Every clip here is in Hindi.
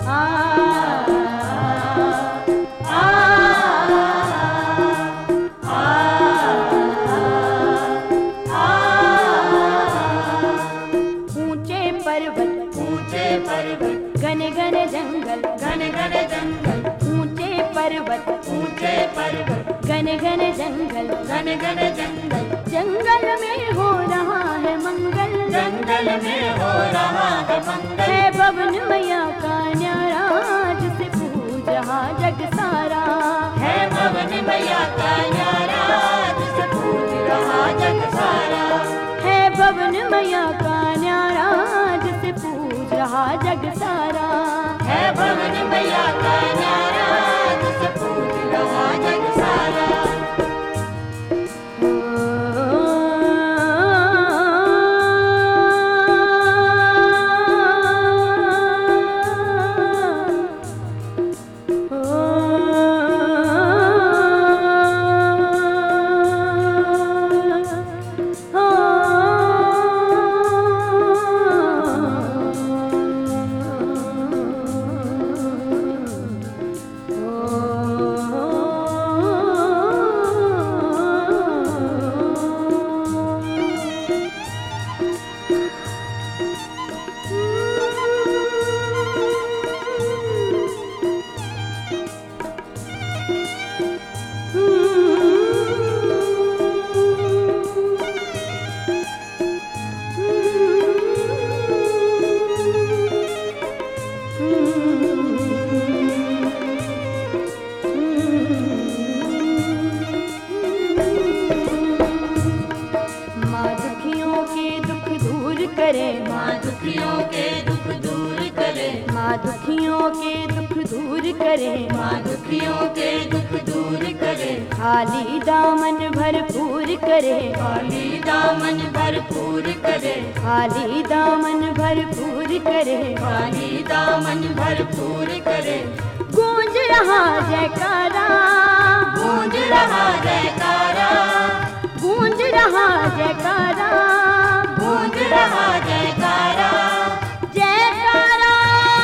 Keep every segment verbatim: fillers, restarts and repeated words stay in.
घने घने जंगल, घने घने जंगल, ऊंचे पर्वत, ऊंचे पर्वत, घने घने जंगल, घने घने जंगल, जंगल में हो रहा है मंगल, जंगल में हो रहा है मंगल, है भवन मैया का न्यारा जिसे पूज रहा जग सारा, है भवन मैया का न्यारा जिसे पूज रहा जग सारा, है भवन मैया का न्यारा जिसे पूज रहा जग सारा, है भवन मैया का न्यारा जिसे पूज रहा जग सारा। माँ दुखियों के दुख दूर करे, माँ दुखियों के दुख दूर करे, माँ दुखियों के दुख दूर करे, खाली दामन भरपूर करे, खाली दामन भरपूर करे, खाली दामन भरपूर करे, खाली दामन भरपूर करे, गूंज रहा जयकारा, गूंज रहा जयकारा, गूंज रहा जयकारा, गूंज रहा जयकारा, जयकारा,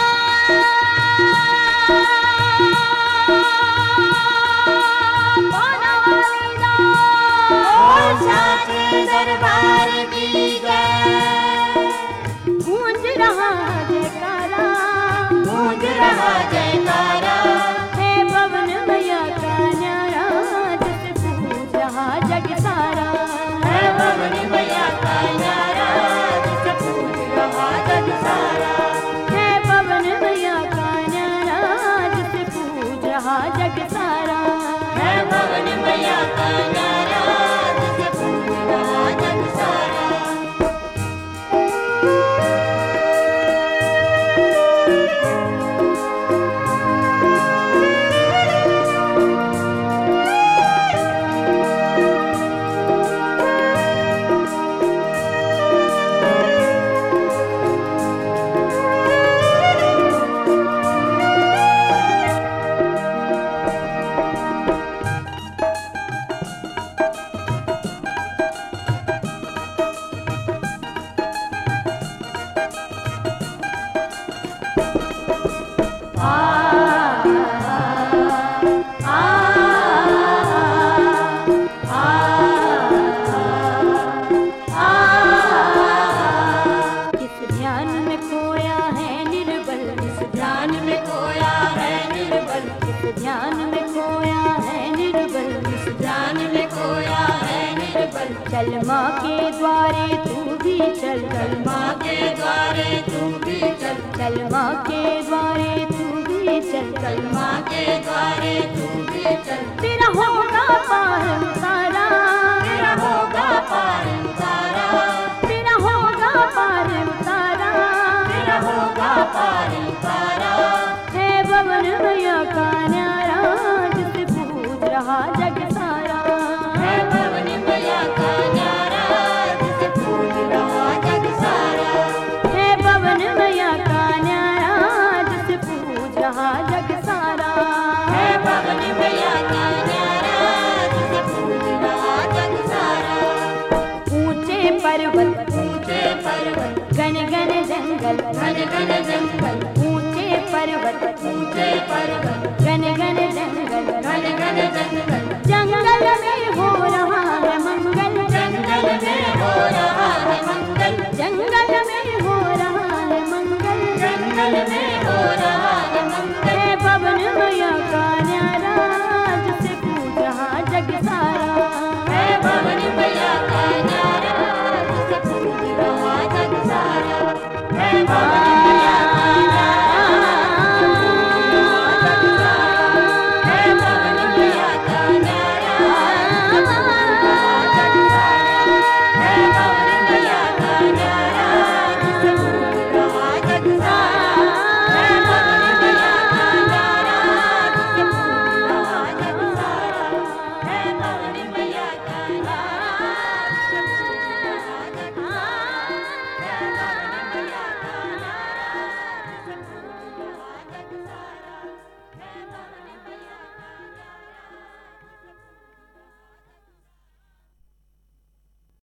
पाना वाली दा और साचे दरबार की जय, गूंज रहा जयकारा, गूंज रहा जयकारा, है भवन मैया का न्यारा जिसे पूज रहा जग सारा, है भवन मैया का न्यारा जिसे पूज रहा जग सारा, है भवन मैया का न्यारा जिसे पूज रहा जग सारा, है भवन मैया का न्यारा जिसे पूज रहा जग सारा। चल माँ के द्वारे तू भी चल, चल माँ के द्वारे तू भी चल, चल माँ के द्वारे तू भी चल, चल माँ के द्वारे तू भी चल, तेरा होगा पार उतारा, तेरा होगा पार उतारा, तेरा होगा पार उतारा, तेरा होगा पार उतारा, है भवन मैया का न्यारा जिसे पूज रहा जग सारा, है भवन मैया का न्यारा जिसे पूज रहा जग सारा, है भवन मैया का न्यारा जिसे पूज रहा जग सारा, है भवन मैया का न्यारा जिसे पूज रहा जग सारा। ऊंचे पर्वत